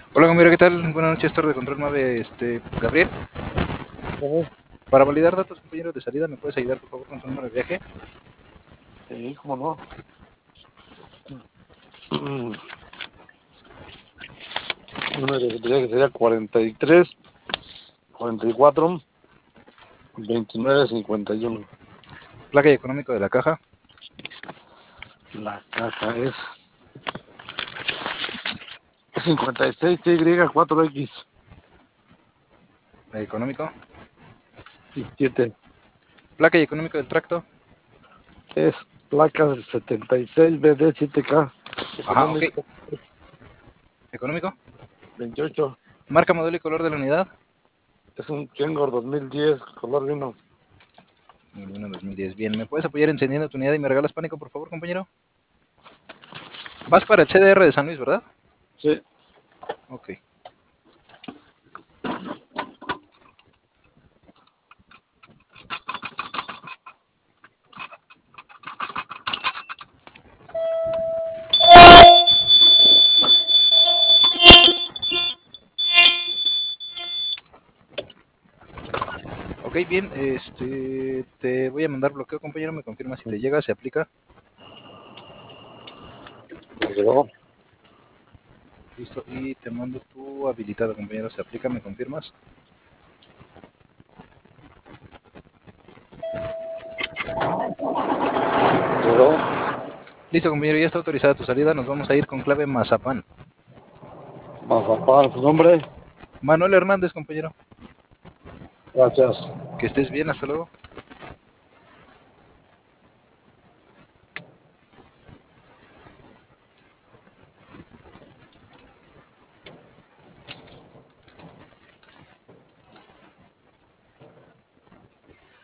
Hola, compañero, ¿qué tal? Buenas noches, Torre de Control 9, Gabriel. Ujú. Para validar datos, compañero de salida, ¿me puedes ayudar, por favor, con tu número de viaje? Sí, cómo no. Mm, Número de viaje sería 43, 44, 29, 51. Placa y económico de la caja. La caja es 56 TY4X Económico. y 7. Placa y económico del tracto. Es placa del 76 BD7K. Ajá, ok. Económico Económico. 28. Marca, modelo y color de la unidad. Es un Kengor 2010, color vino. 2010. Bien, ¿me puedes apoyar encendiendo tu unidad y me regalas pánico, por favor, compañero? Vas para el CDR de San Luis, ¿verdad? Sí. Ok. Ok, bien, te voy a mandar bloqueo, compañero, me confirma si te llega, se aplica. Me quedó. Listo, y te mando tu habilitado, compañero, se aplica, ¿me confirmas? Quedó. Listo, compañero, ya está autorizada tu salida, nos vamos a ir con clave Mazapán. Mazapán, su nombre. Manuel Hernández, compañero. Gracias. Que estés bien, hasta luego.